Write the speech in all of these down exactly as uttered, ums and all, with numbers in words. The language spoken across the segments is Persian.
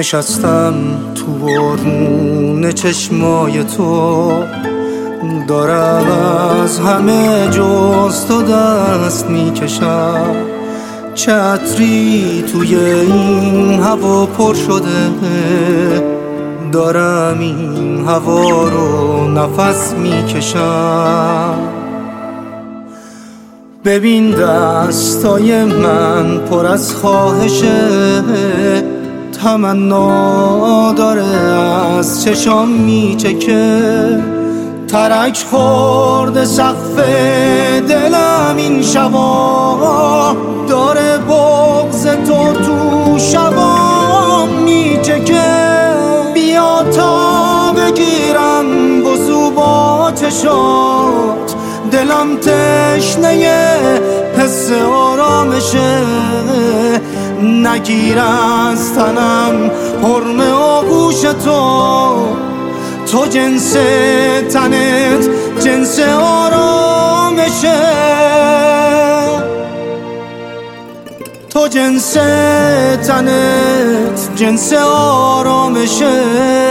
نشستم تو بارون چشمای تو، دارم از همه جز تو دست میکشم. چتری توی این هوا پر شده، دارم این هوا رو نفس میکشم. ببین دستای من پر از خواهشه، تمنا داره از چشام میچکه. ترک خورده سقف دلم این شبا، داره بغض تو تو شبام میچکه. بیا تا بگیرم وضو با چشات، دلم تشنه حس آرامشه. نگیر از تنم حرم آغوش تو، تو جنس تنت جنس آرامشه، تو جنس تنت جنس آرامشه.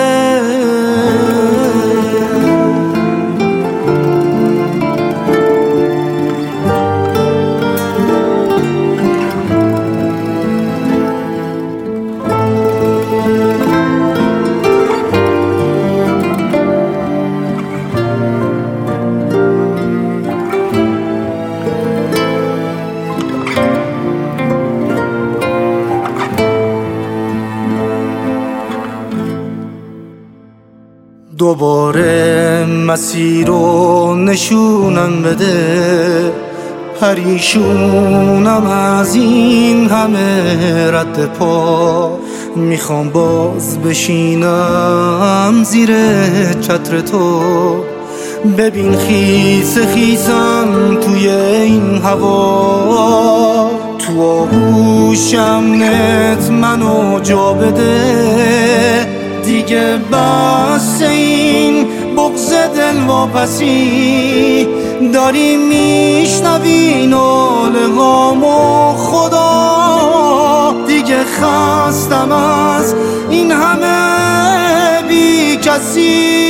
دوباره مسیر رو نشونم بده، پریشونم از این همه رد پا. میخوام باز بشینم زیر چتر تو، ببین خیس خیسم توی این هوا. تو آغوشم نت منو جا بده، دیگه بس این بغض دل واپسی. داری میشنوی ناله هامو خدا، دیگه خستم از این همه بی کسی.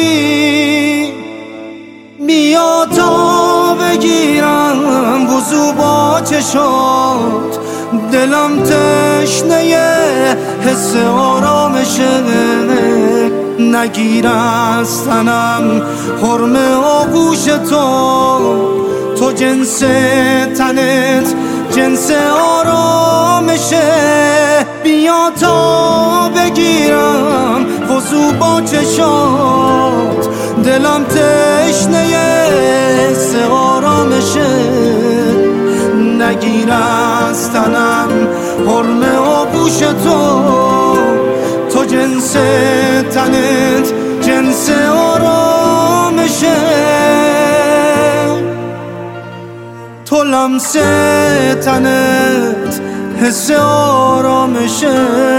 بیا تا بگیرم وضو با چشات، دلم تشنه حس آرامشه. نگیر از تنم حرم آغوش تو، تو جنس تنت جنس آرامشه. بیا تا بگیرم وضو با چشات، دلم تشنه حس آرامشه. نگیر از تنم حرم آغوش تو، تو جنس تنت جنس آرامشه، تو لمس تنت حس آرامشه.